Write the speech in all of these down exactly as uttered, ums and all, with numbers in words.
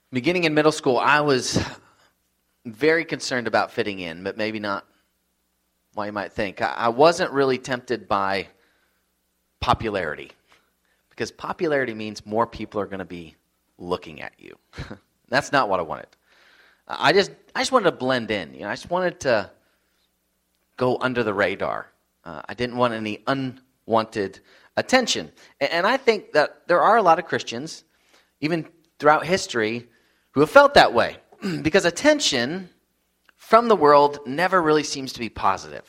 Beginning in middle school, I was very concerned about fitting in, but maybe not what you might think. I I wasn't really tempted by popularity, because popularity means more people are going to be looking at you. That's not what I wanted. I just I just wanted to blend in. You know, I just wanted to go under the radar. Uh, I didn't want any unwanted attention. And, and I think that there are a lot of Christians, even throughout history, who have felt that way. Because attention from the world never really seems to be positive.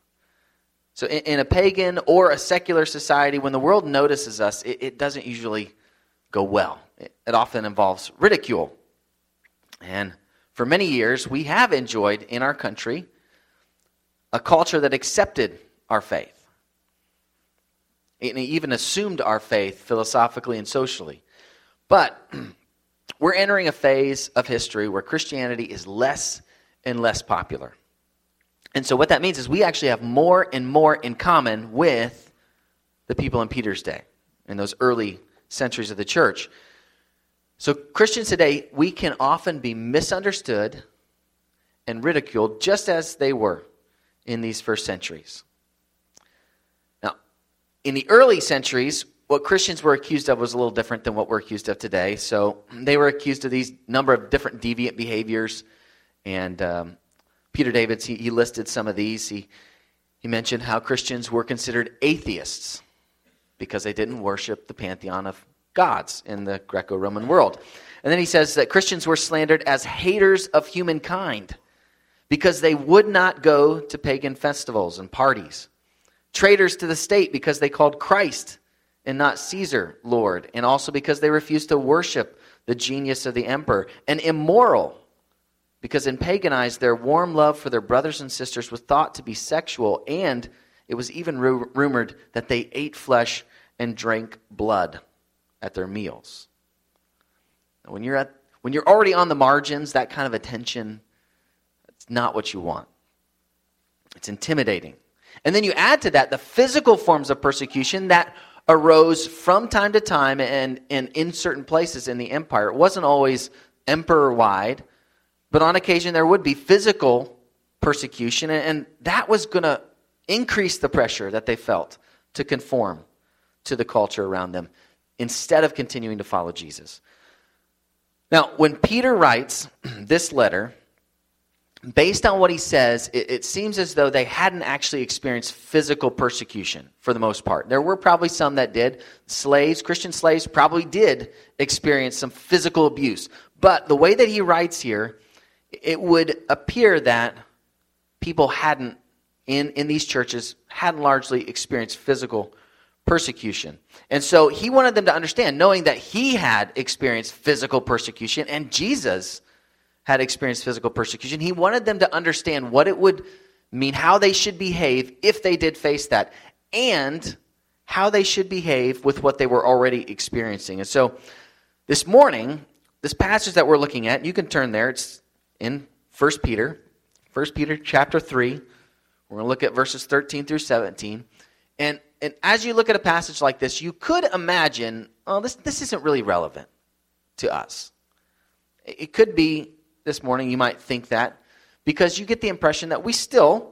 So in, in a pagan or a secular society, when the world notices us, it, it doesn't usually go well. It, it often involves ridicule. And for many years, we have enjoyed in our country a culture that accepted our faith. It even assumed our faith philosophically and socially. But we're entering a phase of history where Christianity is less and less popular. And so what that means is we actually have more and more in common with the people in Peter's day, in those early centuries of the church. So Christians today, we can often be misunderstood and ridiculed just as they were in these first centuries. Now, in the early centuries, what Christians were accused of was a little different than what we're accused of today. So they were accused of these number of different deviant behaviors. And um, Peter Davids, he, he listed some of these. He, he mentioned how Christians were considered atheists because they didn't worship the pantheon of gods in the Greco-Roman world. And then he says that Christians were slandered as haters of humankind because they would not go to pagan festivals and parties. Traitors to the state because they called Christ and not Caesar Lord, and also because they refused to worship the genius of the emperor. And immoral, because in paganized, their warm love for their brothers and sisters was thought to be sexual, and it was even ru- rumored that they ate flesh and drank blood at their meals. When you're at, when you're already on the margins, that kind of attention, it's not what you want. It's intimidating. And then you add to that the physical forms of persecution that arose from time to time and, and in certain places in the empire. It wasn't always emperor-wide, but on occasion there would be physical persecution, and, and that was going to increase the pressure that they felt to conform to the culture around them instead of continuing to follow Jesus. Now, when Peter writes this letter, based on what he says, it, it seems as though they hadn't actually experienced physical persecution for the most part. There were probably some that did. Slaves, Christian slaves probably did experience some physical abuse. But the way that he writes here, it would appear that people hadn't, in, in these churches, hadn't largely experienced physical persecution. And so he wanted them to understand, knowing that he had experienced physical persecution and Jesus had experienced physical persecution, he wanted them to understand what it would mean, how they should behave if they did face that, and how they should behave with what they were already experiencing. And so this morning, this passage that we're looking at, you can turn there, it's in First Peter, First Peter chapter three. We're going to look at verses thirteen through seventeen. And, and as you look at a passage like this, you could imagine, oh, this, this isn't really relevant to us. It could be, this morning you might think that, because you get the impression that we still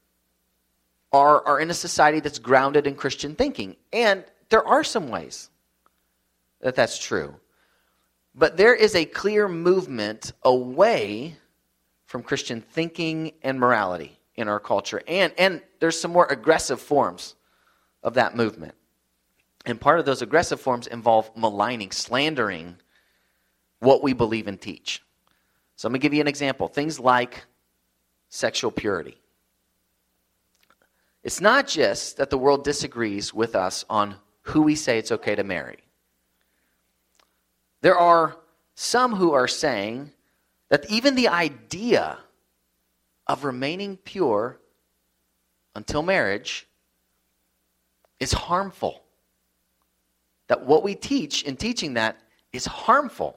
are, are in a society that's grounded in Christian thinking. And there are some ways that that's true. But there is a clear movement away from Christian thinking and morality in our culture. And, and there's some more aggressive forms of that movement. And part of those aggressive forms involve maligning, slandering what we believe and teach. So I'm going to give you an example. Things like sexual purity. It's not just that the world disagrees with us on who we say it's okay to marry. There are some who are saying that even the idea of remaining pure until marriage is harmful. That what we teach in teaching that is harmful.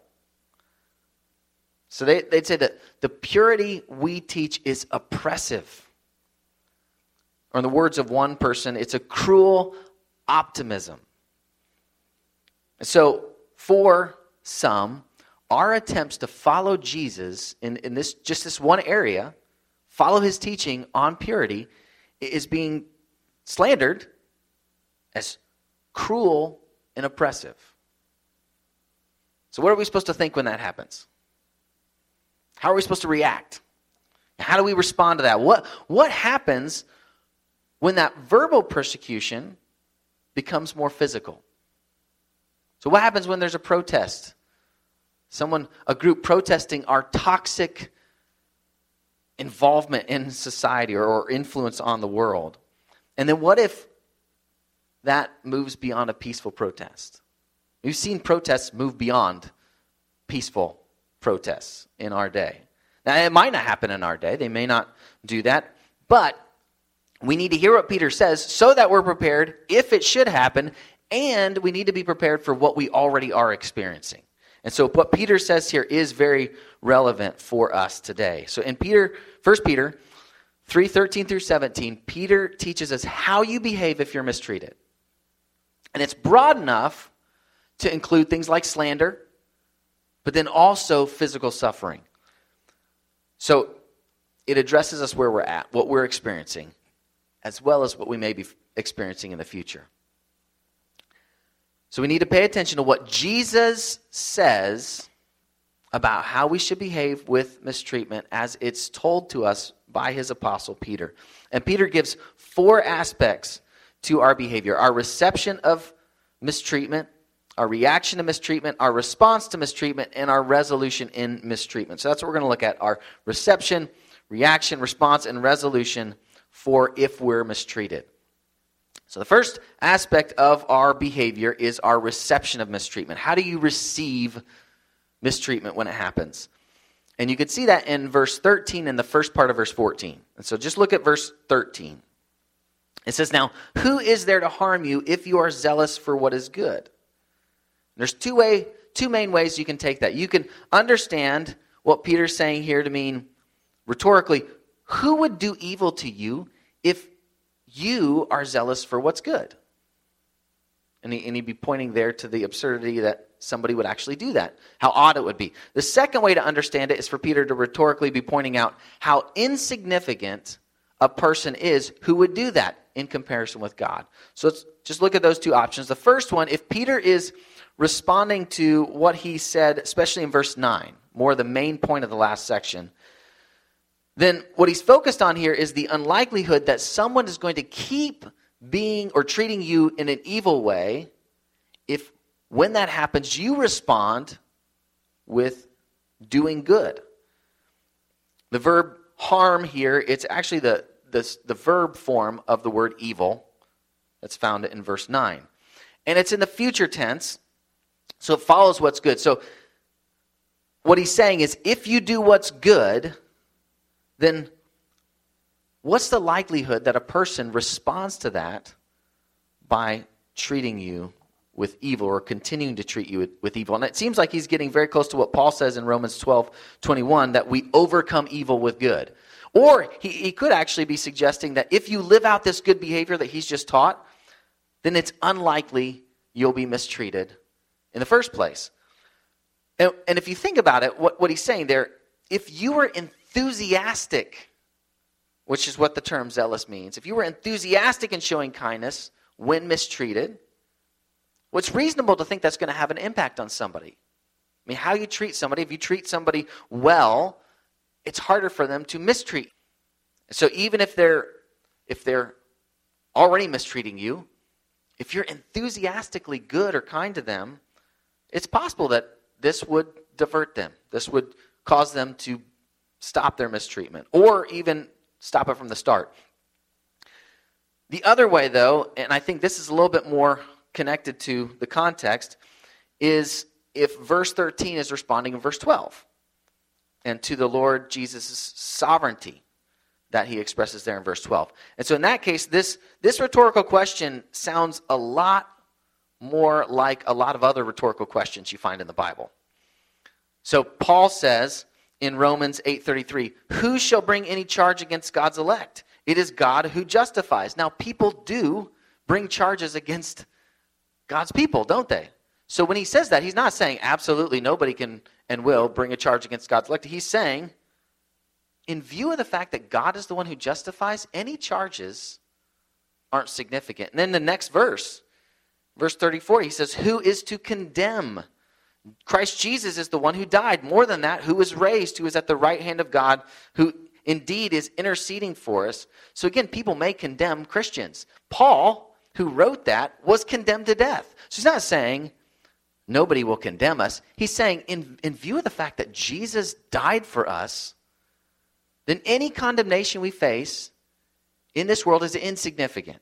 So they, they'd say that the purity we teach is oppressive. Or in the words of one person, it's a cruel optimism. So for some, our attempts to follow Jesus in, in this just this one area, follow his teaching on purity, is being slandered as cruel and oppressive. So what are we supposed to think when that happens? How are we supposed to react? How do we respond to that? What, what happens when that verbal persecution becomes more physical? So what happens when there's a protest? Someone, a group protesting our toxic involvement in society or, or influence on the world. And then what if that moves beyond a peaceful protest? We've seen protests move beyond peaceful protests in our day. Now, it might not happen in our day. They may not do that. But we need to hear what Peter says so that we're prepared if it should happen. And we need to be prepared for what we already are experiencing. And so what Peter says here is very relevant for us today. So in Peter, First Peter three thirteen through seventeen, Peter teaches us how you behave if you're mistreated. And it's broad enough to include things like slander, but then also physical suffering. So it addresses us where we're at, what we're experiencing, as well as what we may be experiencing in the future. So we need to pay attention to what Jesus says about how we should behave with mistreatment as it's told to us by his apostle Peter. And Peter gives four aspects to our behavior: our reception of mistreatment, our reaction to mistreatment, our response to mistreatment, and our resolution in mistreatment. So that's what we're going to look at: our reception, reaction, response, and resolution for if we're mistreated. So the first aspect of our behavior is our reception of mistreatment. How do you receive mistreatment when it happens? And you can see that in verse thirteen and the first part of verse fourteen. And so just look at verse thirteen. It says, "Now, who is there to harm you if you are zealous for what is good?" There's two way, two main ways you can take that. You can understand what Peter's saying here to mean rhetorically, who would do evil to you if you are zealous for what's good? And, he, and he'd be pointing there to the absurdity that somebody would actually do that. How odd it would be. The second way to understand it is for Peter to rhetorically be pointing out how insignificant a person is who would do that in comparison with God. So let's just look at those two options. The first one, if Peter is responding to what he said, especially in verse nine, more the main point of the last section, then what he's focused on here is the unlikelihood that someone is going to keep being or treating you in an evil way if, when that happens, you respond with doing good. The verb harm here, it's actually the, the, the verb form of the word evil that's found in verse nine. And it's in the future tense, so it follows what's good. So what he's saying is, if you do what's good, then what's the likelihood that a person responds to that by treating you with evil or continuing to treat you with, with evil? And it seems like he's getting very close to what Paul says in Romans twelve twenty-one, that we overcome evil with good. Or he, he could actually be suggesting that if you live out this good behavior that he's just taught, then it's unlikely you'll be mistreated in the first place. And, and if you think about it, what, what he's saying there, if you were enthusiastic, which is what the term zealous means, if you were enthusiastic in showing kindness when mistreated, what's reasonable to think that's going to have an impact on somebody. I mean, how you treat somebody, if you treat somebody well, it's harder for them to mistreat. So even if they're if they're already mistreating you, if you're enthusiastically good or kind to them, it's possible that this would divert them. This would cause them to stop their mistreatment, or even stop it from the start. The other way, though, and I think this is a little bit more connected to the context, is if verse thirteen is responding in verse twelve, and to the Lord Jesus' sovereignty that he expresses there in verse twelve. And so in that case, this, this rhetorical question sounds a lot more like a lot of other rhetorical questions you find in the Bible. So Paul says in Romans eight thirty-three, "Who shall bring any charge against God's elect? It is God who justifies." Now, people do bring charges against God's people, don't they? So when he says that, he's not saying absolutely nobody can and will bring a charge against God's elect. He's saying, in view of the fact that God is the one who justifies, any charges aren't significant. And then the next verse, verse thirty-four, he says, who is to condemn? Christ Jesus is the one who died. More than that, who was raised, who is at the right hand of God, who indeed is interceding for us. So again, people may condemn Christians. Paul, who wrote that, was condemned to death. So he's not saying nobody will condemn us. He's saying in, in view of the fact that Jesus died for us, then any condemnation we face in this world is insignificant.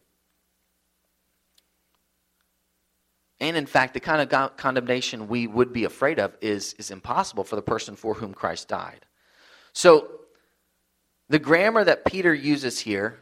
And in fact, the kind of go- condemnation we would be afraid of is, is impossible for the person for whom Christ died. So the grammar that Peter uses here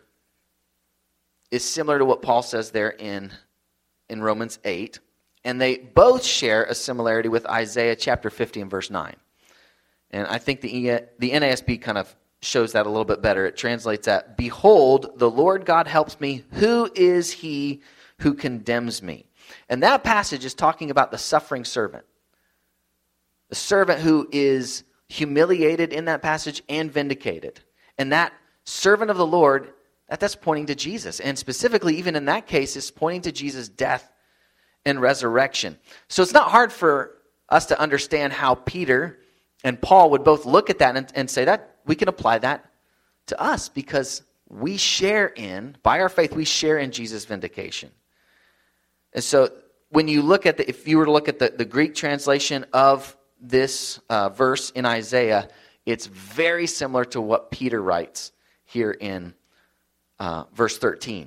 is similar to what Paul says there in, in Romans eight. And they both share a similarity with Isaiah chapter fifty and verse nine. And I think the, the N A S B kind of shows that a little bit better. It translates that, behold, the Lord God helps me. Who is he who condemns me? And that passage is talking about the suffering servant. The servant who is humiliated in that passage and vindicated. And that servant of the Lord, that, that's pointing to Jesus. And specifically, even in that case, is pointing to Jesus' death and resurrection. So it's not hard for us to understand how Peter and Paul would both look at that and, and say that we can apply that to us because we share in, by our faith, we share in Jesus' vindication. And so when you look at the, if you were to look at the, the Greek translation of this uh, verse in Isaiah, it's very similar to what Peter writes here in uh, verse thirteen.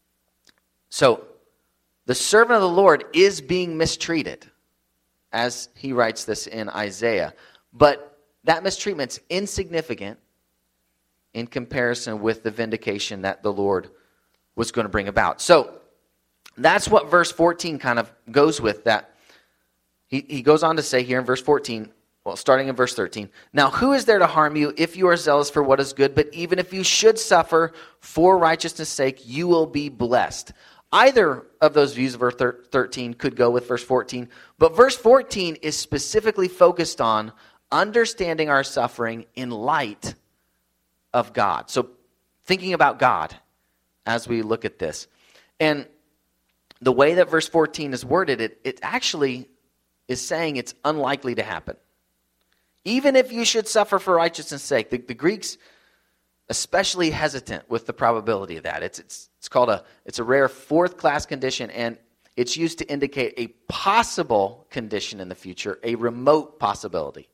So the servant of the Lord is being mistreated, as he writes this in Isaiah. But that mistreatment's insignificant in comparison with the vindication that the Lord was going to bring about. So that's what verse fourteen kind of goes with. That he, he goes on to say here in verse fourteen, well, starting in verse thirteen, now who is there to harm you if you are zealous for what is good? But even if you should suffer for righteousness' sake, you will be blessed. Either of those views of verse thirteen could go with verse fourteen, but verse fourteen is specifically focused on understanding our suffering in light of God. So thinking about God as we look at this. And the way that verse fourteen is worded, it, it actually is saying it's unlikely to happen. Even if you should suffer for righteousness' sake. The, the Greeks especially hesitant with the probability of that. It's it's it's called a it's a rare fourth class condition, and it's used to indicate a possible condition in the future, a remote possibility.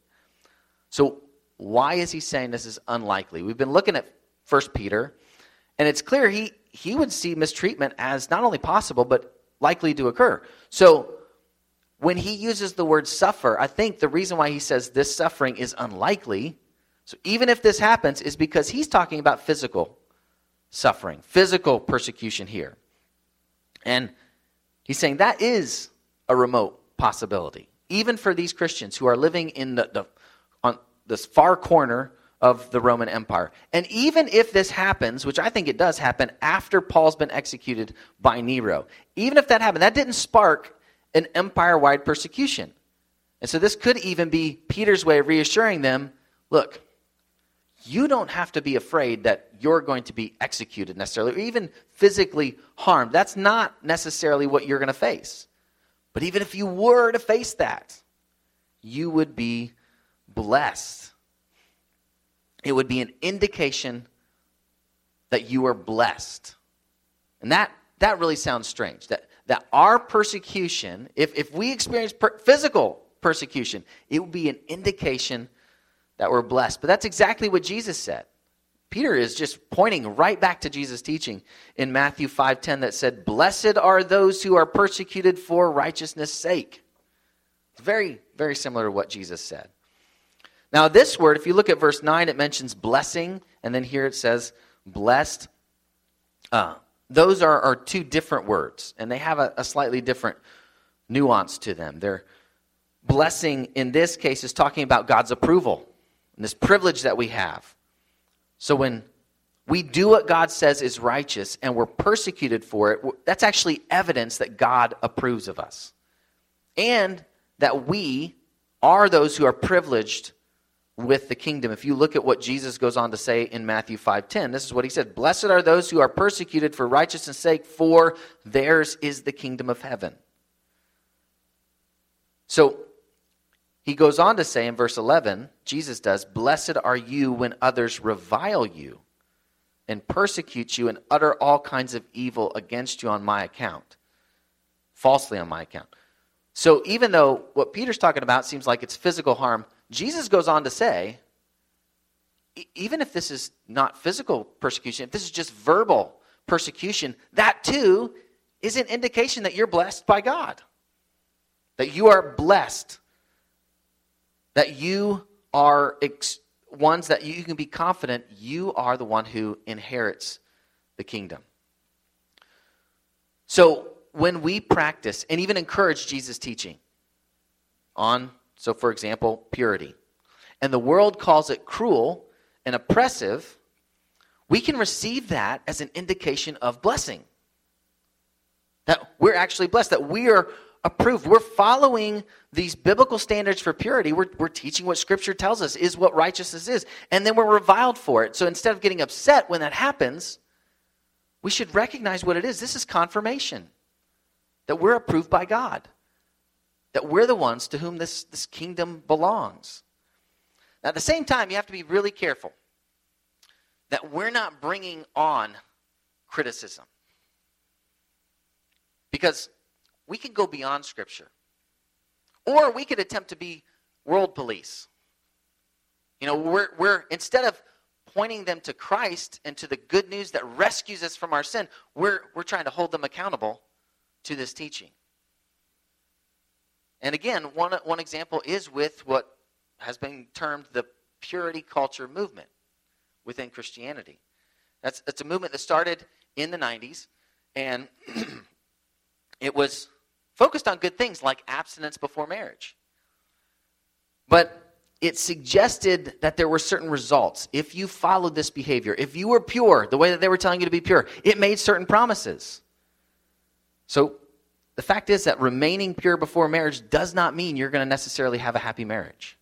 So why is he saying this is unlikely? We've been looking at First Peter, and it's clear he he would see mistreatment as not only possible but likely to occur. So when he uses the word suffer, I think the reason why he says this suffering is unlikely, so even if this happens, is because he's talking about physical suffering, physical persecution here. And he's saying that is a remote possibility, even for these Christians who are living in the, the on this far corner of the Roman Empire. And even if this happens, which I think it does happen after Paul's been executed by Nero, even if that happened, that didn't spark an empire-wide persecution. And so this could even be Peter's way of reassuring them, look, you don't have to be afraid that you're going to be executed necessarily, or even physically harmed. That's not necessarily what you're going to face. But even if you were to face that, you would be blessed. It would be an indication that you are blessed. And that, that really sounds strange, that, that our persecution, if, if we experience per- physical persecution, it would be an indication that we're blessed. But that's exactly what Jesus said. Peter is just pointing right back to Jesus' teaching in Matthew five ten that said, blessed are those who are persecuted for righteousness' sake. It's very, very similar to what Jesus said. Now this word, if you look at verse nine, it mentions blessing, and then here it says blessed. Uh, those are, are two different words, and they have a, a slightly different nuance to them. They're blessing in this case is talking about God's approval and this privilege that we have. So when we do what God says is righteous and we're persecuted for it, that's actually evidence that God approves of us. and that we are those who are privileged with the kingdom. If you look at what Jesus goes on to say in Matthew five ten, this is what he said: "Blessed are those who are persecuted for righteousness' sake, for theirs is the kingdom of heaven." So he goes on to say in verse eleven, Jesus does, "Blessed are you when others revile you and persecute you and utter all kinds of evil against you on my account," falsely on my account. So even though what Peter's talking about seems like it's physical harm, Jesus goes on to say, e- even if this is not physical persecution, if this is just verbal persecution, that too is an indication that you're blessed by God. That you are blessed. That you are ex- ones that you can be confident you are the one who inherits the kingdom. So when we practice and even encourage Jesus' teaching on, so for example, purity, and the world calls it cruel and oppressive, we can receive that as an indication of blessing. That we're actually blessed, that we are approved. We're following these biblical standards for purity. We're, we're teaching what Scripture tells us is what righteousness is. And then we're reviled for it. So instead of getting upset when that happens, we should recognize what it is. This is confirmation that we're approved by God. That we're the ones to whom this, this kingdom belongs. Now, at the same time, you have to be really careful that we're not bringing on criticism. Because we can go beyond Scripture. Or we could attempt to be world police. You know, we're, we're instead of pointing them to Christ and to the good news that rescues us from our sin, we're, we're trying to hold them accountable to this teaching. And again, one, one example is with what has been termed the purity culture movement within Christianity. That's, that's a movement that started in the nineties, and it was focused on good things like abstinence before marriage. But it suggested that there were certain results. If you followed this behavior, if you were pure, the way that they were telling you to be pure, it made certain promises. So the fact is that remaining pure before marriage does not mean you're going to necessarily have a happy marriage.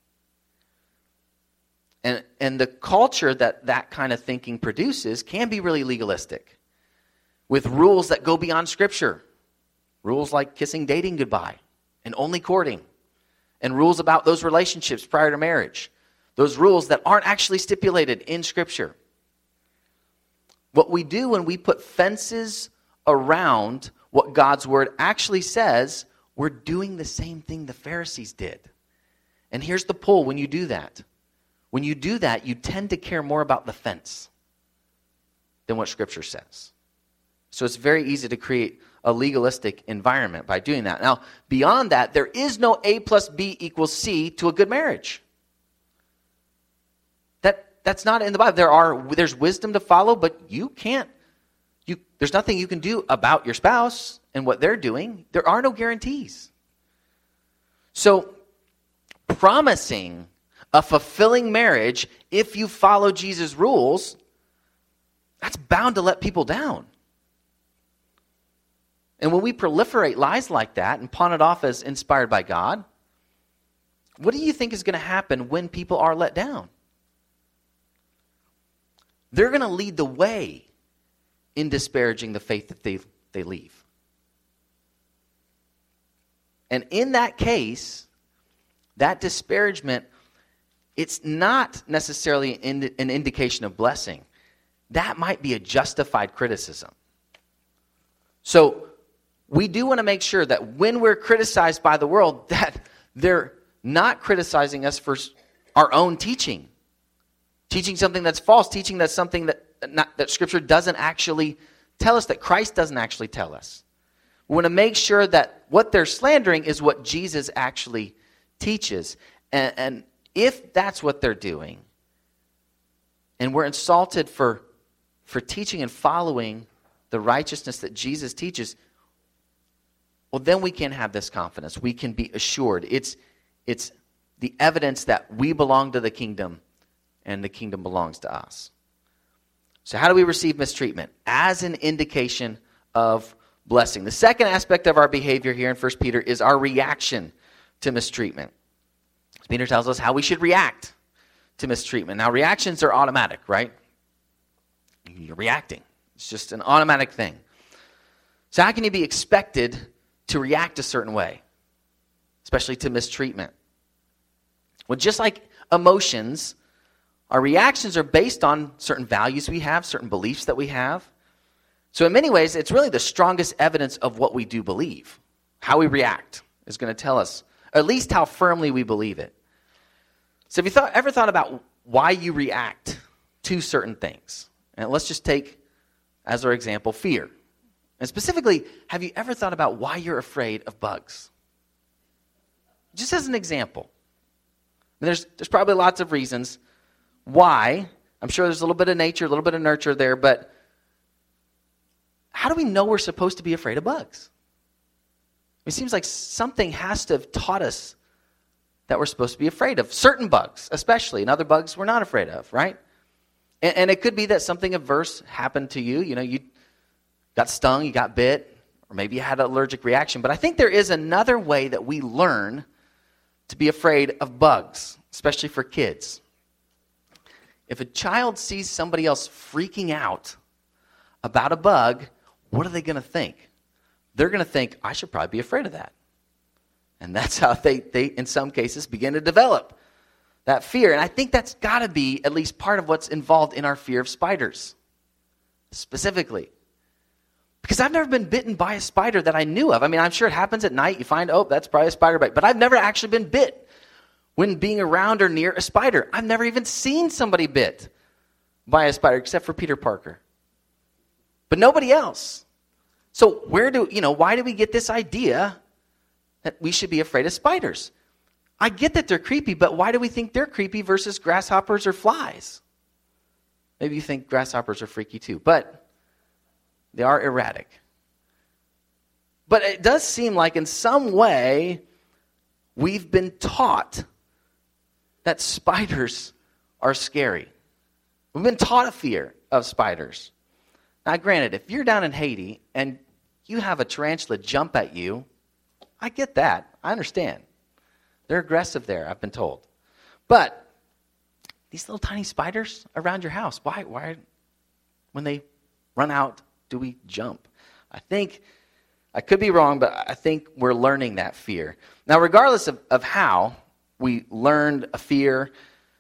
And, and the culture that that kind of thinking produces can be really legalistic, with rules that go beyond Scripture. Rules like kissing dating goodbye and only courting. And rules about those relationships prior to marriage. Those rules that aren't actually stipulated in Scripture. What we do when we put fences around what God's Word actually says, we're doing the same thing the Pharisees did. And here's the pull when you do that. When you do that, you tend to care more about the fence than what Scripture says. So it's very easy to create a legalistic environment by doing that. Now, beyond that, there is no A plus B equals C to a good marriage. That that's not in the Bible. There are there's wisdom to follow, but you can't. You there's nothing you can do about your spouse and what they're doing. There are no guarantees. So, promising a fulfilling marriage if you follow Jesus' rules, that's bound to let people down. And when we proliferate lies like that and pawn it off as inspired by God, what do you think is going to happen when people are let down? They're going to lead the way in disparaging the faith that they, they leave. And in that case, that disparagement, it's not necessarily an indication of blessing. That might be a justified criticism. So, we do want to make sure that when we're criticized by the world, that they're not criticizing us for our own teaching. Teaching something that's false, teaching that's something that, not, that Scripture doesn't actually tell us, that Christ doesn't actually tell us. We want to make sure that what they're slandering is what Jesus actually teaches. And, and if that's what they're doing, and we're insulted for, for teaching and following the righteousness that Jesus teaches, well, then we can have this confidence. We can be assured. It's, it's the evidence that we belong to the kingdom and the kingdom belongs to us. So how do we receive mistreatment? As an indication of blessing. The second aspect of our behavior here in First Peter is our reaction to mistreatment. Peter tells us how we should react to mistreatment. Now, reactions are automatic, right? You're reacting. It's just an automatic thing. So how can you be expected to react a certain way, especially to mistreatment? Well, just like emotions, our reactions are based on certain values we have, certain beliefs that we have. So in many ways, it's really the strongest evidence of what we do believe. How we react is going to tell us at least how firmly we believe it. So have you thought, ever thought about why you react to certain things? And let's just take, as our example, fear. And specifically, have you ever thought about why you're afraid of bugs? Just as an example. I mean, there's, there's probably lots of reasons why. I'm sure there's a little bit of nature, a little bit of nurture there, but how do we know we're supposed to be afraid of bugs? It seems like something has to have taught us that we're supposed to be afraid of. Certain bugs, especially, and other bugs we're not afraid of, right? And, and it could be that something adverse happened to you. You know, you got stung, you got bit, or maybe you had an allergic reaction. But I think there is another way that we learn to be afraid of bugs, especially for kids. If a child sees somebody else freaking out about a bug, what are they going to think? They're going to think, I should probably be afraid of that. And that's how they, they, in some cases, begin to develop that fear. And I think that's got to be at least part of what's involved in our fear of spiders, specifically. Because I've never been bitten by a spider that I knew of. I mean, I'm sure it happens at night. You find, oh, that's probably a spider bite. But I've never actually been bit when being around or near a spider. I've never even seen somebody bit by a spider, except for Peter Parker. But nobody else. So where do, you know, why do we get this idea that we should be afraid of spiders? I get that they're creepy, but why do we think they're creepy versus grasshoppers or flies? Maybe you think grasshoppers are freaky too, but they are erratic. But it does seem like in some way we've been taught that spiders are scary. We've been taught a fear of spiders. Now, granted, if you're down in Haiti and you have a tarantula jump at you, I get that. I understand. They're aggressive there, I've been told. But these little tiny spiders around your house, why, why, when they run out, do we jump? I think, I could be wrong, but I think we're learning that fear. Now, regardless of, of how we learned a fear,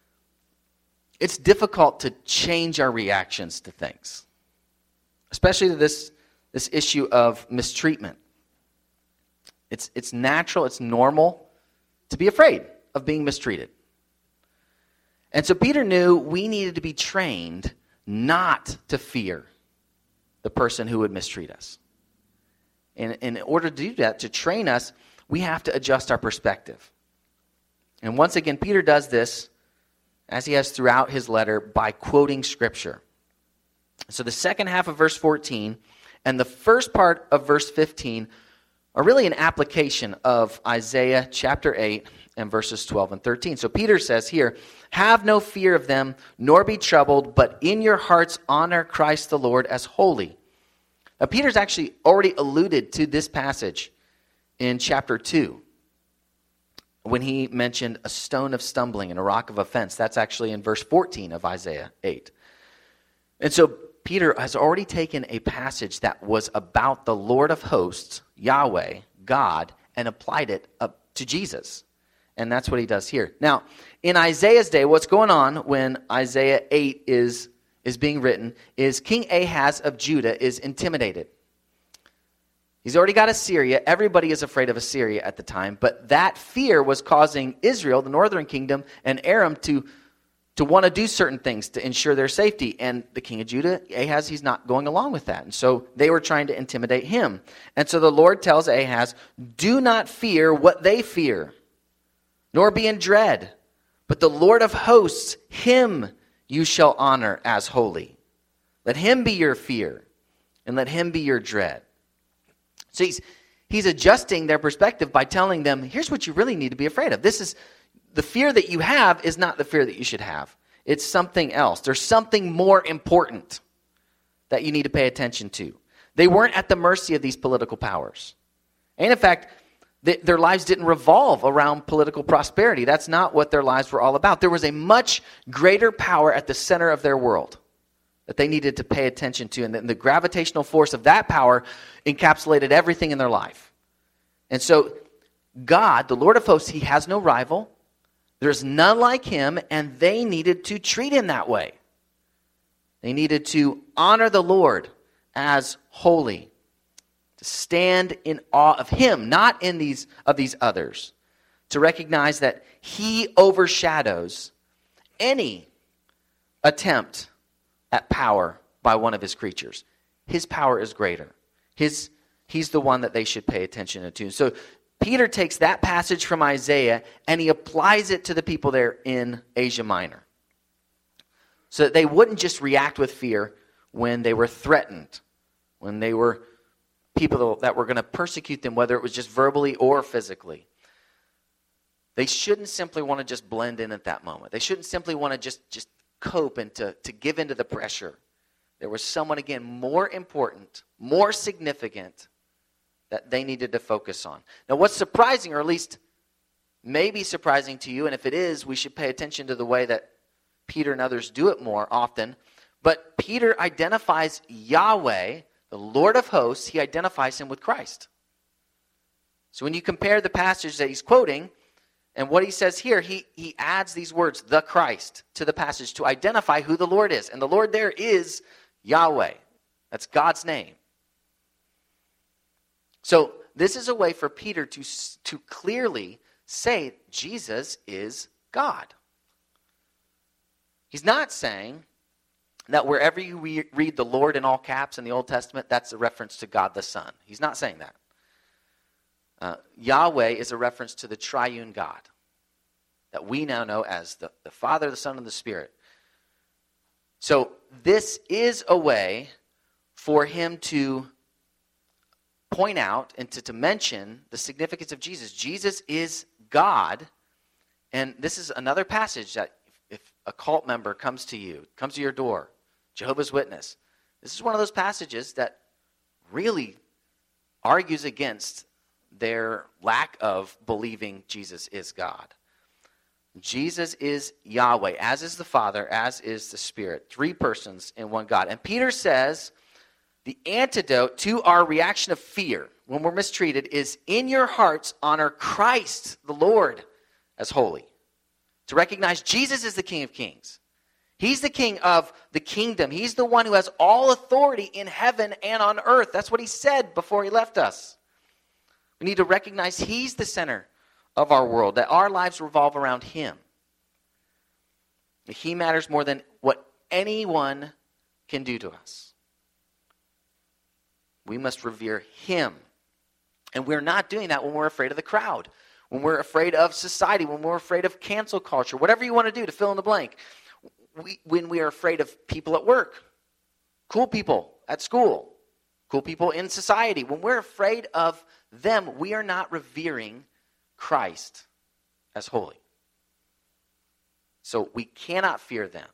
it's difficult to change our reactions to things, especially to this, this issue of mistreatment. It's, it's natural, it's normal to be afraid of being mistreated. And so Peter knew we needed to be trained not to fear the person who would mistreat us. And, and in order to do that, to train us, we have to adjust our perspective. And once again, Peter does this, as he has throughout his letter, by quoting Scripture. So the second half of verse fourteen and the first part of verse fifteen are really an application of Isaiah chapter eight and verses twelve and thirteen. So Peter says here, have no fear of them, nor be troubled, but in your hearts honor Christ the Lord as holy. Now Peter's actually already alluded to this passage in chapter two when he mentioned a stone of stumbling and a rock of offense. That's actually in verse fourteen of Isaiah eight. And so Peter has already taken a passage that was about the Lord of hosts, Yahweh, God, and applied it up to Jesus. And that's what he does here. Now, in Isaiah's day, what's going on when Isaiah eight is, is being written is King Ahaz of Judah is intimidated. He's already got Assyria. Everybody is afraid of Assyria at the time. But that fear was causing Israel, the northern kingdom, and Aram to to want to do certain things to ensure their safety. And the king of Judah, Ahaz, he's not going along with that. And so they were trying to intimidate him. And so the Lord tells Ahaz, do not fear what they fear, nor be in dread. But the Lord of hosts, him you shall honor as holy. Let him be your fear, and let him be your dread. So he's, he's adjusting their perspective by telling them, here's what you really need to be afraid of. This is the fear that you have is not the fear that you should have. It's something else. There's something more important that you need to pay attention to. They weren't at the mercy of these political powers. And in fact, th- their lives didn't revolve around political prosperity. That's not what their lives were all about. There was a much greater power at the center of their world that they needed to pay attention to. And the, the gravitational force of that power encapsulated everything in their life. And so God, the Lord of hosts, he has no rival. There's none like him, and they needed to treat him that way. They needed to honor the Lord as holy, to stand in awe of him, not in these of these others, to recognize that he overshadows any attempt at power by one of his creatures. His power is greater. His, he's the one that they should pay attention to. So Peter takes that passage from Isaiah and he applies it to the people there in Asia Minor, so that they wouldn't just react with fear when they were threatened, when they were people that were going to persecute them, whether it was just verbally or physically. They shouldn't simply want to just blend in at that moment. They shouldn't simply want to just, just cope and to, to give into the pressure. There was someone, again, more important, more significant that they needed to focus on. Now, what's surprising, or at least maybe surprising to you, and if it is, we should pay attention to the way that Peter and others do it more often, but Peter identifies Yahweh, the Lord of hosts, he identifies him with Christ. So when you compare the passage that he's quoting and what he says here, he, he adds these words, the Christ, to the passage to identify who the Lord is. And the Lord there is Yahweh. That's God's name. So this is a way for Peter to, to clearly say Jesus is God. He's not saying that wherever you re- read the Lord in all caps in the Old Testament, that's a reference to God the Son. He's not saying that. Uh, Yahweh is a reference to the triune God that we now know as the, the Father, the Son, and the Spirit. So this is a way for him to point out and to, to mention the significance of Jesus. Jesus is God, and this is another passage that if, if a cult member comes to you, comes to your door, Jehovah's Witness, this is one of those passages that really argues against their lack of believing Jesus is God. Jesus is Yahweh, as is the Father, as is the Spirit. Three persons in one God. And Peter says the antidote to our reaction of fear when we're mistreated is in your hearts honor Christ the Lord as holy. To recognize Jesus is the King of Kings. He's the king of the kingdom. He's the one who has all authority in heaven and on earth. That's what he said before he left us. We need to recognize he's the center of our world, that our lives revolve around him. He matters more than what anyone can do to us. We must revere him. And we're not doing that when we're afraid of the crowd, when we're afraid of society, when we're afraid of cancel culture, whatever you want to do to fill in the blank. We, when we are afraid of people at work, cool people at school, cool people in society, when we're afraid of them, we are not revering Christ as holy. So we cannot fear them.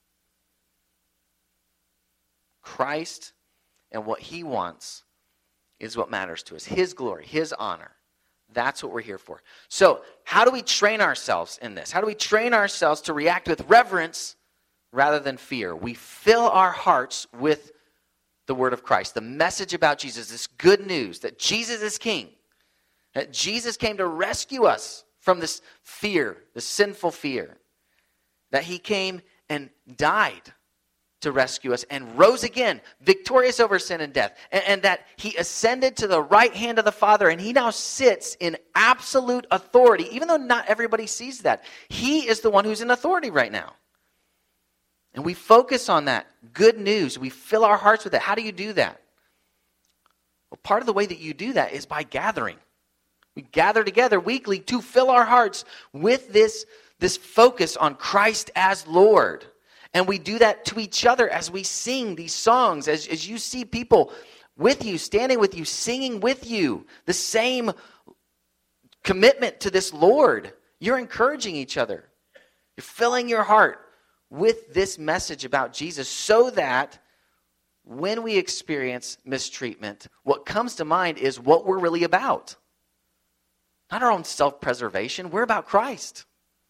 Christ and what he wants is what matters to us. His glory, his honor. That's what we're here for. So how do we train ourselves in this? How do we train ourselves to react with reverence rather than fear? We fill our hearts with the word of Christ, the message about Jesus, this good news that Jesus is king, that Jesus came to rescue us from this fear, this sinful fear, that he came and died to rescue us and rose again, victorious over sin and death, and, and that he ascended to the right hand of the Father, and he now sits in absolute authority, even though not everybody sees that. He is the one who's in authority right now. And we focus on that good news. We fill our hearts with it. How do you do that? Well, part of the way that you do that is by gathering. We gather together weekly to fill our hearts with this, this focus on Christ as Lord. And we do that to each other as we sing these songs, as, as you see people with you, standing with you, singing with you, the same commitment to this Lord. You're encouraging each other. You're filling your heart with this message about Jesus so that when we experience mistreatment, what comes to mind is what we're really about. Not our own self-preservation. We're about Christ.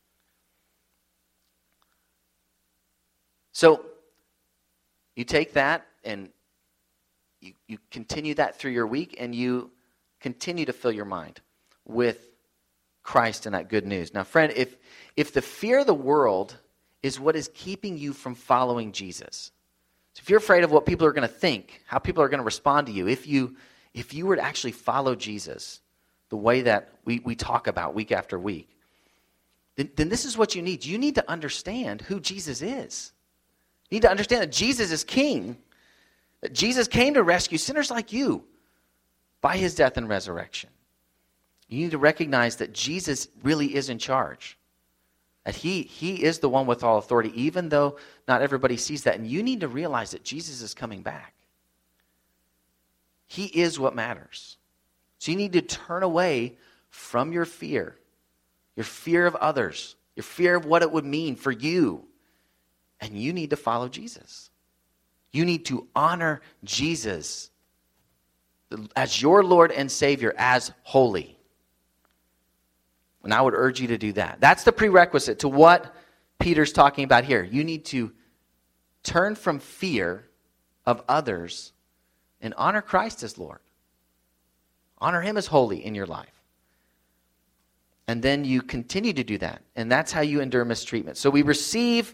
So you take that and you, you continue that through your week, and you continue to fill your mind with Christ and that good news. Now, friend, if if the fear of the world is what is keeping you from following Jesus, so if you're afraid of what people are going to think, how people are going to respond to you, if you if you were to actually follow Jesus the way that we, we talk about week after week, then, then this is what you need. You need to understand who Jesus is. You need to understand that Jesus is King, that Jesus came to rescue sinners like you by his death and resurrection. You need to recognize that Jesus really is in charge. That he, he is the one with all authority, even though not everybody sees that. And you need to realize that Jesus is coming back. He is what matters. So you need to turn away from your fear, your fear of others, your fear of what it would mean for you. And you need to follow Jesus. You need to honor Jesus as your Lord and Savior, as holy. And I would urge you to do that. That's the prerequisite to what Peter's talking about here. You need to turn from fear of others and honor Christ as Lord. Honor him as holy in your life. And then you continue to do that. And that's how you endure mistreatment. So we receive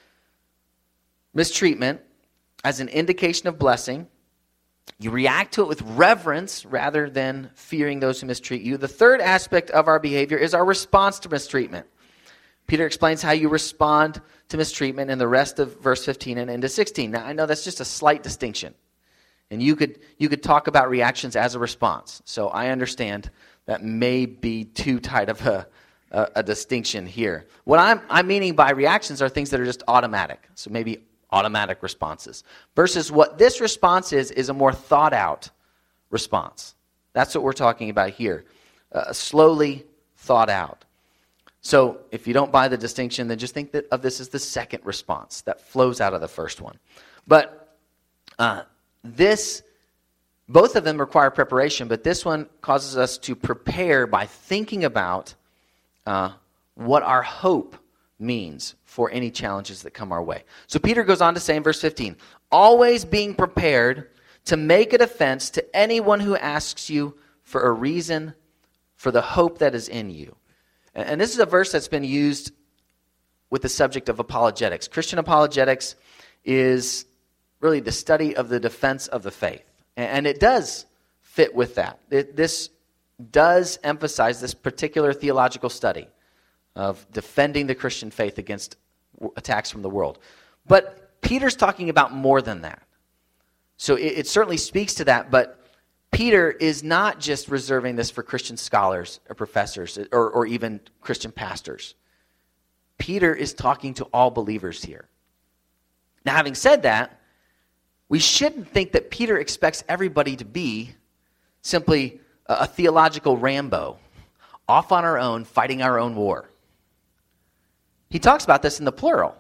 mistreatment as an indication of blessing. You react to it with reverence rather than fearing those who mistreat you. The third aspect of our behavior is our response to mistreatment. Peter explains how you respond to mistreatment in the rest of verse fifteen and into sixteen. Now, I know that's just a slight distinction. And you could you could talk about reactions as a response. So I understand that may be too tight of a, a, a distinction here. What I'm, I'm meaning by reactions are things that are just automatic. So maybe automatic responses. Versus what this response is, is a more thought out response. That's what we're talking about here. Uh, slowly thought out. So if you don't buy the distinction, then just think that of this as the second response that flows out of the first one. But uh, this, both of them require preparation, but this one causes us to prepare by thinking about uh, what our hope means for any challenges that come our way. So Peter goes on to say in verse fifteen, always being prepared to make a defense to anyone who asks you for a reason for the hope that is in you. And this is a verse that's been used with the subject of apologetics. Christian apologetics is really the study of the defense of the faith. And it does fit with that. It, this does emphasize this particular theological study of defending the Christian faith against attacks from the world. But Peter's talking about more than that. So it, it certainly speaks to that, but Peter is not just reserving this for Christian scholars or professors or, or even Christian pastors. Peter is talking to all believers here. Now, having said that, we shouldn't think that Peter expects everybody to be simply a, a theological Rambo, off on our own, fighting our own war. He talks about this in the plural.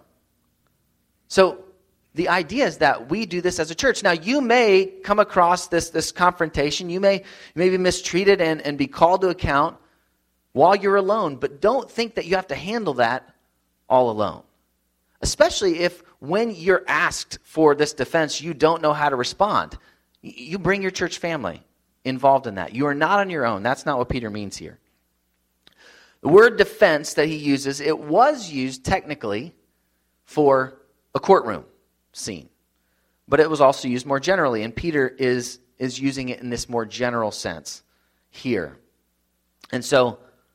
So the idea is that we do this as a church. Now, you may come across this, this confrontation. You may, you may be mistreated and, and be called to account while you're alone. But don't think that you have to handle that all alone. Especially if when you're asked for this defense, you don't know how to respond. You bring your church family involved in that. You are not on your own. That's not what Peter means here. The word defense that he uses, it was used technically for a courtroom scene. But it was also used more generally, and Peter is, is using it in this more general sense here. And so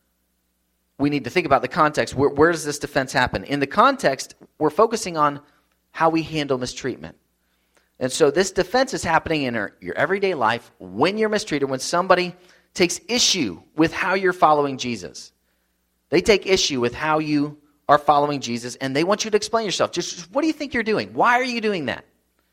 we need to think about the context. Where, where does this defense happen? In the context, we're focusing on how we handle mistreatment. And so this defense is happening in our, your everyday life when you're mistreated, when somebody takes issue with how you're following Jesus. They take issue with how you are following Jesus, and they want you to explain yourself. Just, what do you think you're doing? Why are you doing that?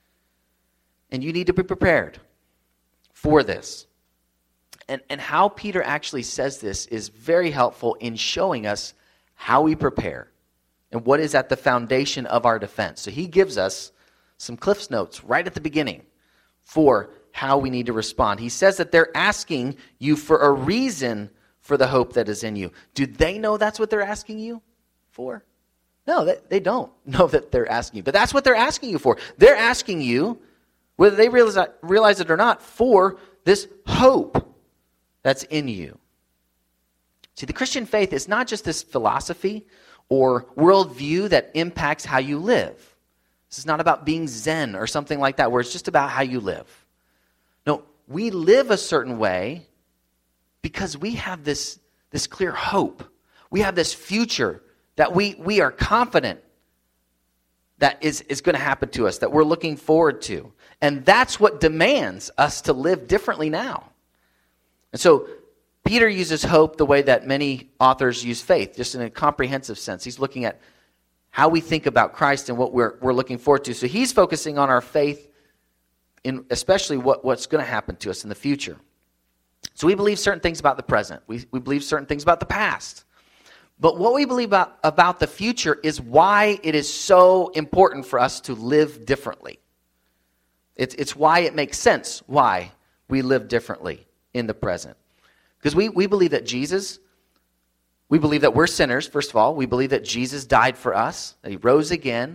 And you need to be prepared for this. And, and how Peter actually says this is very helpful in showing us how we prepare and what is at the foundation of our defense. So he gives us some Cliff's Notes right at the beginning for how we need to respond. He says that they're asking you for a reason for the hope that is in you. Do they know that's what they're asking you for? No, they, they don't know that they're asking you. But that's what they're asking you for. They're asking you, whether they realize, realize it or not, for this hope that's in you. See, the Christian faith is not just this philosophy or worldview that impacts how you live. This is not about being Zen or something like that, where it's just about how you live. No, we live a certain way because we have this, this clear hope. We have this future that we, we are confident that is, is going to happen to us, that we're looking forward to. And that's what demands us to live differently now. And so Peter uses hope the way that many authors use faith, just in a comprehensive sense. He's looking at how we think about Christ and what we're, we're looking forward to. So he's focusing on our faith, in especially what, what's going to happen to us in the future. So we believe certain things about the present. We, we believe certain things about the past. But what we believe about, about the future is why it is so important for us to live differently. It's, it's why it makes sense why we live differently in the present. Because we, we believe that Jesus, we believe that we're sinners, first of all. We believe that Jesus died for us, that he rose again.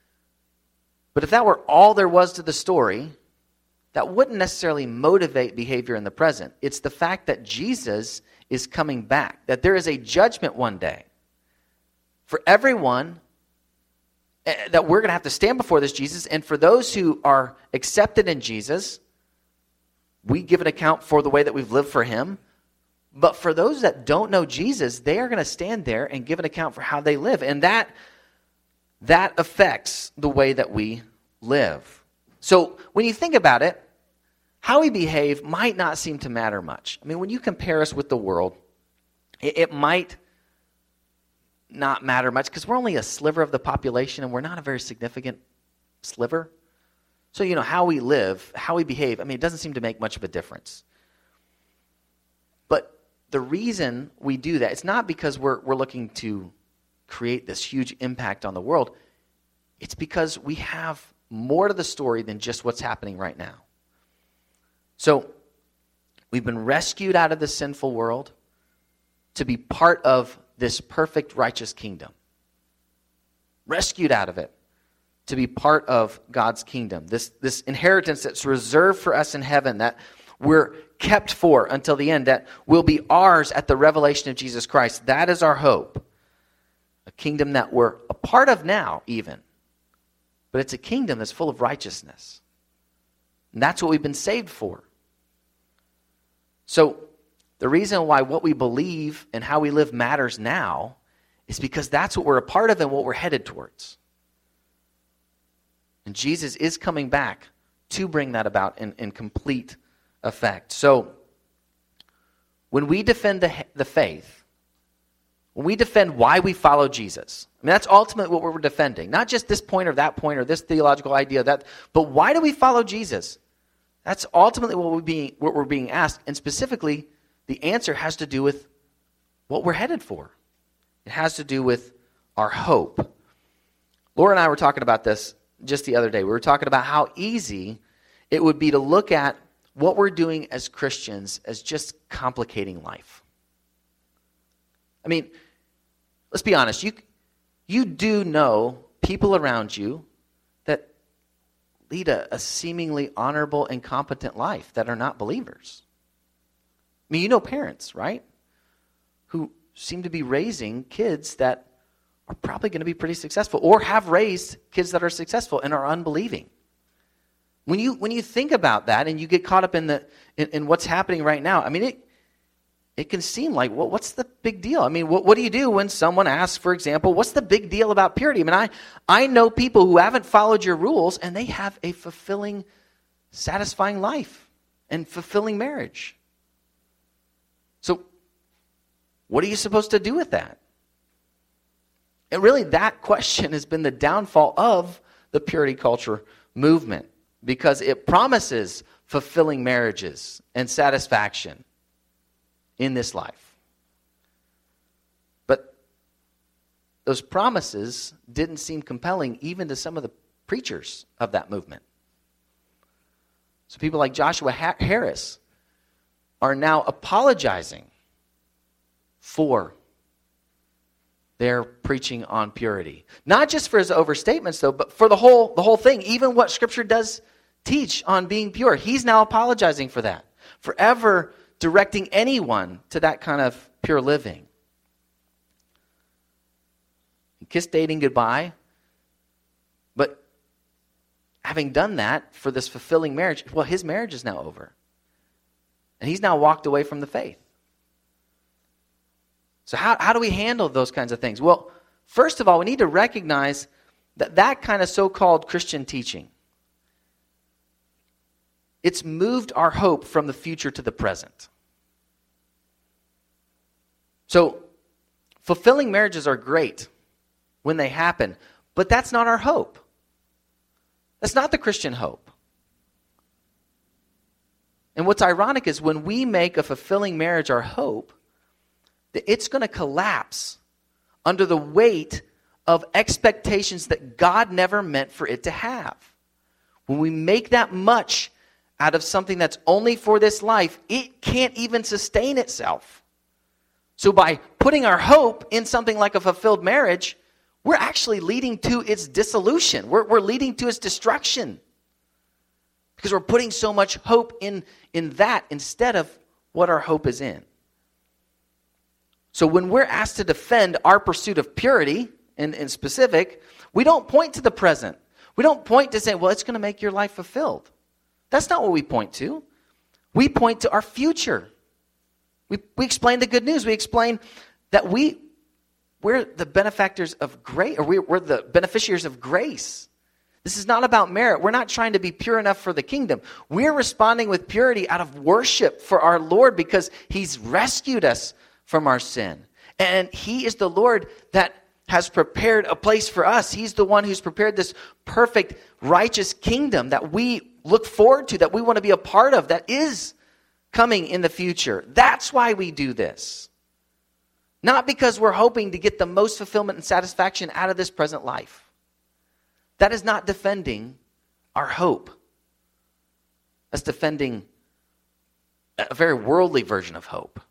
But if that were all there was to the story, that wouldn't necessarily motivate behavior in the present. It's the fact that Jesus is coming back, that there is a judgment one day for everyone, that we're going to have to stand before this Jesus. And for those who are accepted in Jesus, we give an account for the way that we've lived for him. But for those that don't know Jesus, they are going to stand there and give an account for how they live. And that, that affects the way that we live. So when you think about it, how we behave might not seem to matter much. I mean, when you compare us with the world, it, it might not matter much because we're only a sliver of the population and we're not a very significant sliver. So, you know, how we live, how we behave, I mean, it doesn't seem to make much of a difference. But the reason we do that, it's not because we're we're looking to create this huge impact on the world. It's because we have more to the story than just what's happening right now. So, we've been rescued out of the sinful world to be part of this perfect, righteous kingdom. Rescued out of it to be part of God's kingdom. This, this inheritance that's reserved for us in heaven, that we're kept for until the end, that will be ours at the revelation of Jesus Christ. That is our hope. A kingdom that we're a part of now, even. But it's a kingdom that's full of righteousness. And that's what we've been saved for. So, the reason why what we believe and how we live matters now is because that's what we're a part of and what we're headed towards. And Jesus is coming back to bring that about in, in complete effect. So, when we defend the, the faith, when we defend why we follow Jesus, I mean, that's ultimately what we're defending. Not just this point or that point or this theological idea, that, but why do we follow Jesus? That's ultimately what we're being, what we're being asked. And specifically, the answer has to do with what we're headed for. It has to do with our hope. Laura and I were talking about this just the other day. We were talking about how easy it would be to look at what we're doing as Christians as just complicating life. I mean, let's be honest. You, you do know people around you that lead a, a seemingly honorable and competent life that are not believers. I mean, you know parents, right? Who seem to be raising kids that are probably going to be pretty successful or have raised kids that are successful and are unbelieving. When you when you think about that and you get caught up in the in, in what's happening right now, I mean, it it can seem like, well, what's the big deal? I mean, what, what do you do when someone asks, for example, what's the big deal about purity? I mean, I, I know people who haven't followed your rules and they have a fulfilling, satisfying life and fulfilling marriage. So, what are you supposed to do with that? And really, that question has been the downfall of the purity culture movement because it promises fulfilling marriages and satisfaction in this life. But those promises didn't seem compelling even to some of the preachers of that movement. So people like Joshua Harris are now apologizing for their preaching on purity. Not just for his overstatements, though, but for the whole, the whole thing, even what Scripture does teach on being pure. He's now apologizing for that, forever directing anyone to that kind of pure living. He kissed dating goodbye, but having done that for this fulfilling marriage, well, his marriage is now over. And he's now walked away from the faith. So how, how do we handle those kinds of things? Well, first of all, we need to recognize that that kind of so-called Christian teaching, it's moved our hope from the future to the present. So, fulfilling marriages are great when they happen, but that's not our hope. That's not the Christian hope. And what's ironic is when we make a fulfilling marriage our hope, it's going to collapse under the weight of expectations that God never meant for it to have. When we make that much out of something that's only for this life, it can't even sustain itself. So by putting our hope in something like a fulfilled marriage, we're actually leading to its dissolution. We're, we're leading to its destruction. Because we're putting so much hope in, in that instead of what our hope is in. So when we're asked to defend our pursuit of purity, in, in specific, we don't point to the present. We don't point to say, well, it's going to make your life fulfilled. That's not what we point to. We point to our future. We, we explain the good news. We explain that we, we're the benefactors of grace, or we, we're the beneficiaries of grace. This is not about merit. We're not trying to be pure enough for the kingdom. We're responding with purity out of worship for our Lord because he's rescued us from our sin. And he is the Lord that has prepared a place for us. He's the one who's prepared this perfect, righteous kingdom that we look forward to, that we want to be a part of, that is coming in the future. That's why we do this. Not because we're hoping to get the most fulfillment and satisfaction out of this present life. That is not defending our hope. That's defending a very worldly version of hope.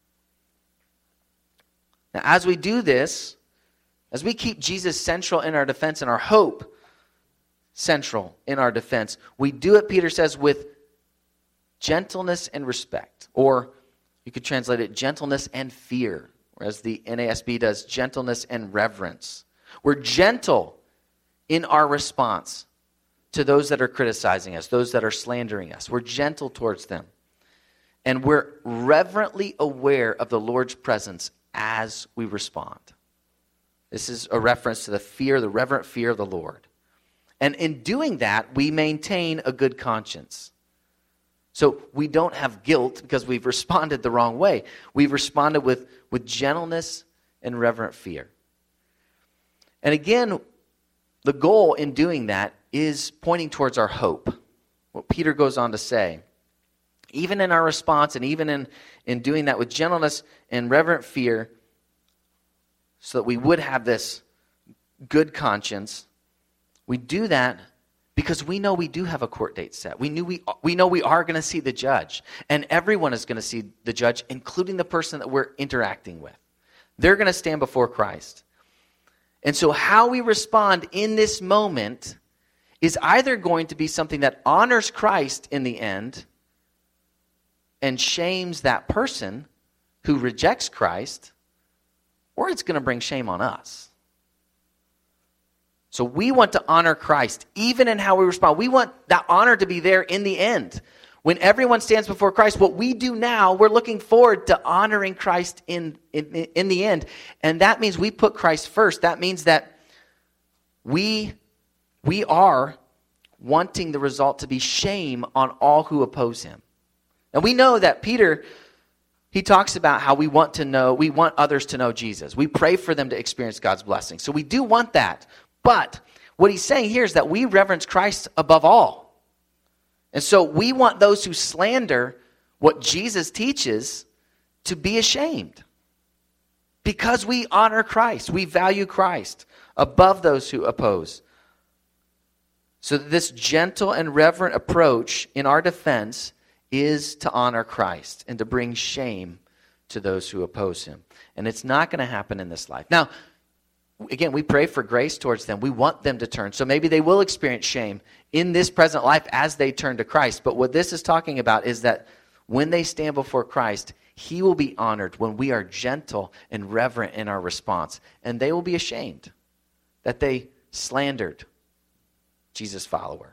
Now, as we do this, as we keep Jesus central in our defense and our hope central in our defense, we do it, Peter says, with gentleness and respect. Or you could translate it gentleness and fear, whereas the N A S B does gentleness and reverence. We're gentle in our response to those that are criticizing us, those that are slandering us. We're gentle towards them. And we're reverently aware of the Lord's presence as we respond. This is a reference to the fear, the reverent fear of the Lord. And in doing that, we maintain a good conscience. So we don't have guilt because we've responded the wrong way. We've responded with, with gentleness and reverent fear. And again, the goal in doing that is pointing towards our hope. What Peter goes on to say, even in our response and even in, in doing that with gentleness and reverent fear, so that we would have this good conscience, we do that because we know we do have a court date set. We knew we we know we are going to see the judge. And everyone is going to see the judge, including the person that we're interacting with. They're going to stand before Christ. And so how we respond in this moment is either going to be something that honors Christ in the end and shames that person who rejects Christ, or it's going to bring shame on us. So we want to honor Christ, even in how we respond. We want that honor to be there in the end. When everyone stands before Christ, what we do now, we're looking forward to honoring Christ in, in, in the end. And that means we put Christ first. That means that we, we are wanting the result to be shame on all who oppose him. And we know that Peter, he talks about how we want to know, we want others to know Jesus. We pray for them to experience God's blessing. So we do want that. But what he's saying here is that we reverence Christ above all. And so we want those who slander what Jesus teaches to be ashamed. Because we honor Christ. We value Christ above those who oppose So this gentle and reverent approach in our defense is to honor Christ and to bring shame to those who oppose him. And it's not going to happen in this life. Now, again, we pray for grace towards them. We want them to turn. So maybe they will experience shame in this present life as they turn to Christ. But what this is talking about is that when they stand before Christ, he will be honored when we are gentle and reverent in our response. And they will be ashamed that they slandered Jesus' follower.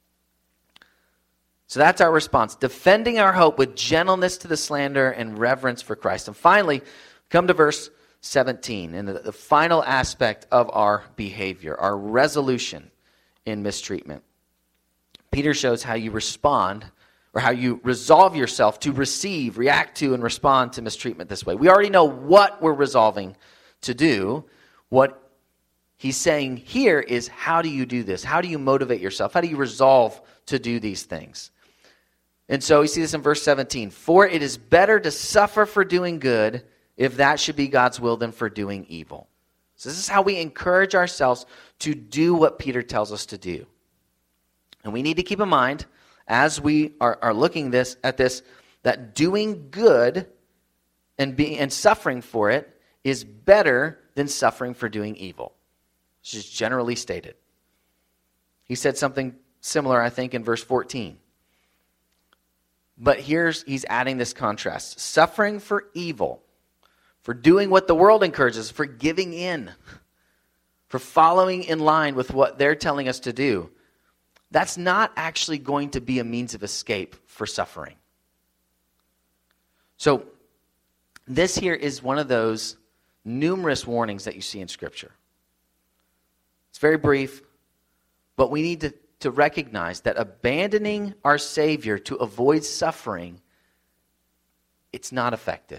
So that's our response, defending our hope with gentleness to the slander and reverence for Christ. And finally, come to verse seventeen, and the, the final aspect of our behavior, our resolution in mistreatment. Peter shows how you respond, or how you resolve yourself to receive, react to, and respond to mistreatment this way. We already know what we're resolving to do. What he's saying here is, how do you do this? How do you motivate yourself? How do you resolve to do these things? And so we see this in verse seventeen. For it is better to suffer for doing good, if that should be God's will, than for doing evil. So this is how we encourage ourselves to do what Peter tells us to do. And we need to keep in mind, as we are, are looking this at this, that doing good and being and suffering for it is better than suffering for doing evil. It's just generally stated. He said something similar, I think, in verse fourteen. But here's, he's adding this contrast. Suffering for evil, for doing what the world encourages, for giving in, for following in line with what they're telling us to do, that's not actually going to be a means of escape for suffering. So this here is one of those numerous warnings that you see in Scripture. It's very brief, but we need to, to recognize that abandoning our Savior to avoid suffering, it's not effective.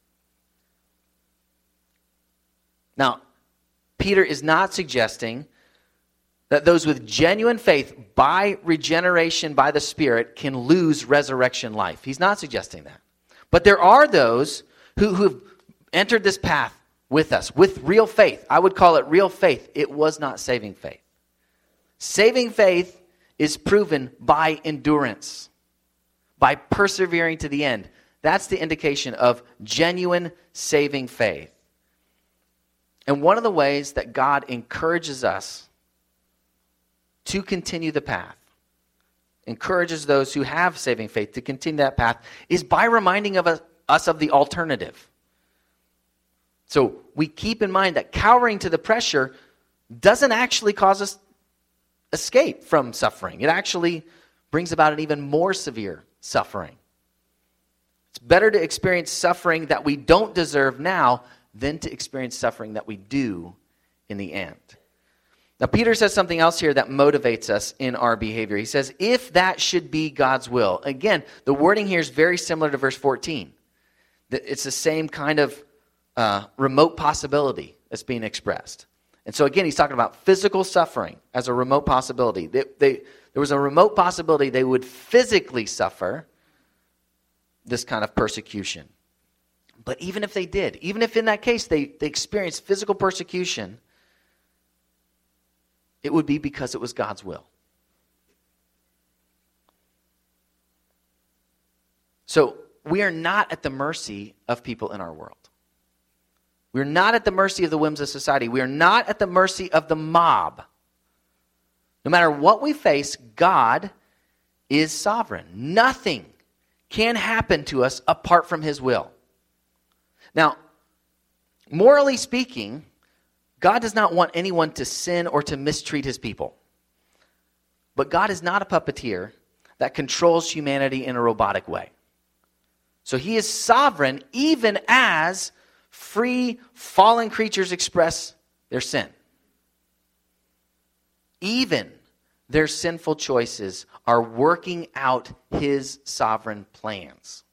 Now, Peter is not suggesting that those with genuine faith by regeneration by the Spirit can lose resurrection life. He's not suggesting that. But there are those who have entered this path with us, with real faith. I would call it real faith. It was not saving faith. Saving faith is proven by endurance, by persevering to the end. That's the indication of genuine saving faith. And one of the ways that God encourages us to continue the path, encourages those who have saving faith to continue that path, is by reminding of us, us of the alternative. So we keep in mind that cowering to the pressure doesn't actually cause us escape from suffering. It actually brings about an even more severe suffering. It's better to experience suffering that we don't deserve now than to experience suffering that we do in the end. Now, Peter says something else here that motivates us in our behavior. He says, if that should be God's will. Again, the wording here is very similar to verse fourteen. It's the same kind of uh, remote possibility that's being expressed. And so again, he's talking about physical suffering as a remote possibility. They, they, there was a remote possibility they would physically suffer this kind of persecution. But even if they did, even if in that case they, they experienced physical persecution, it would be because it was God's will. So we are not at the mercy of people in our world. We're not at the mercy of the whims of society. We are not at the mercy of the mob. No matter what we face, God is sovereign. Nothing can happen to us apart from his will. Now, morally speaking, God does not want anyone to sin or to mistreat his people. But God is not a puppeteer that controls humanity in a robotic way. So he is sovereign even as free, fallen creatures express their sin. Even their sinful choices are working out his sovereign plans.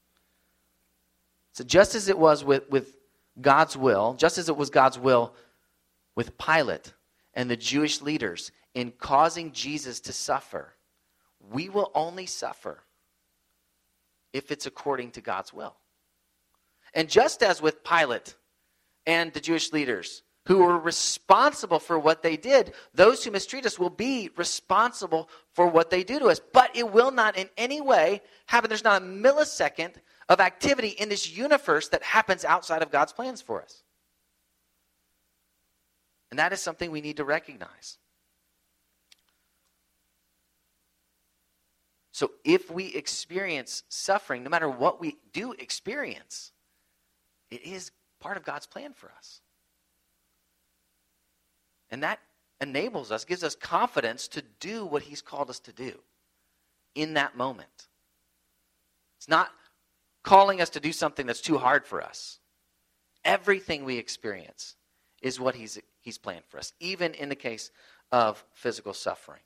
So just as it was with, with God's will, just as it was God's will with Pilate and the Jewish leaders in causing Jesus to suffer, we will only suffer if it's according to God's will. And just as with Pilate and the Jewish leaders who are responsible for what they did. Those who mistreat us will be responsible for what they do to us. But it will not in any way happen. There's not a millisecond of activity in this universe that happens outside of God's plans for us. And that is something we need to recognize. So if we experience suffering, no matter what we do experience, it is part of God's plan for us. And that enables us, gives us confidence to do what he's called us to do in that moment. It's not calling us to do something that's too hard for us. Everything we experience is what he's, he's planned for us, even in the case of physical suffering.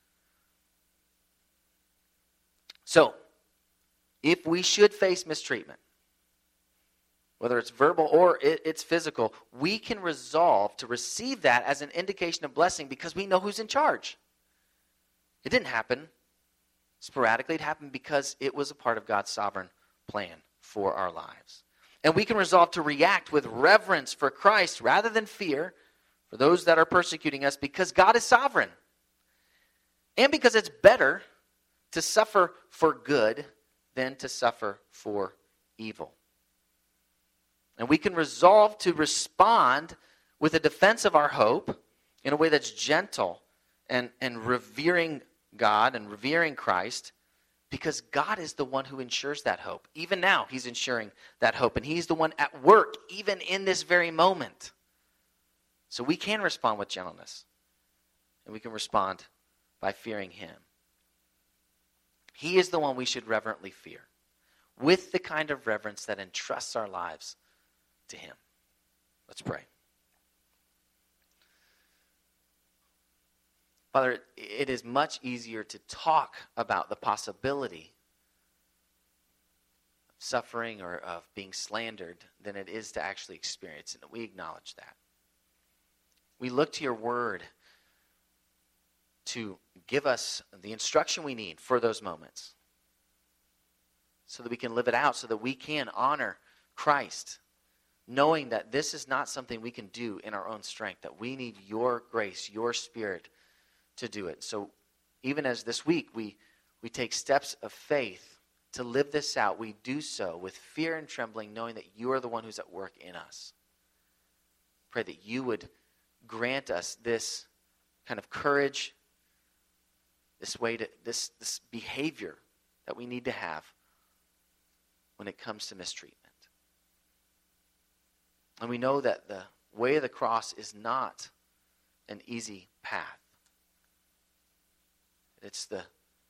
So, if we should face mistreatment, whether it's verbal or it's physical, we can resolve to receive that as an indication of blessing because we know who's in charge. It didn't happen sporadically. It happened because it was a part of God's sovereign plan for our lives. And we can resolve to react with reverence for Christ rather than fear for those that are persecuting us because God is sovereign. And because it's better to suffer for good than to suffer for evil. And we can resolve to respond with a defense of our hope in a way that's gentle and, and revering God and revering Christ because God is the one who ensures that hope. Even now, he's ensuring that hope. And he's the one at work even in this very moment. So we can respond with gentleness. And we can respond by fearing him. He is the one we should reverently fear with the kind of reverence that entrusts our lives to him. Let's pray. Father, it is much easier to talk about the possibility of suffering or of being slandered than it is to actually experience it. And we acknowledge that. We look to your word to give us the instruction we need for those moments so that we can live it out, so that we can honor Christ, knowing that this is not something we can do in our own strength, that we need your grace, your Spirit to do it. So even as this week we, we take steps of faith to live this out, we do so with fear and trembling, knowing that you are the one who's at work in us. Pray that you would grant us this kind of courage, this way to this, this behavior that we need to have when it comes to mistreatment. And we know that the way of the cross is not an easy path. It's the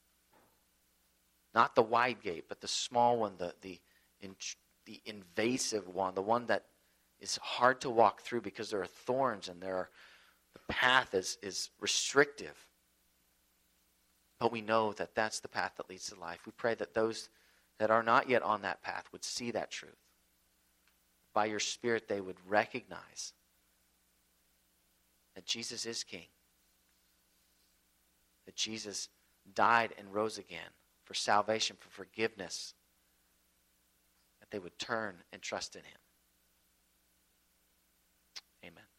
not the wide gate, but the small one, the the in, the invasive one, the one that is hard to walk through because there are thorns and there are, the path is is restrictive. But we know that that's the path that leads to life. We pray that those that are not yet on that path would see that truth. By your Spirit, they would recognize that Jesus is King. That Jesus died and rose again for salvation, for forgiveness. That they would turn and trust in him. Amen.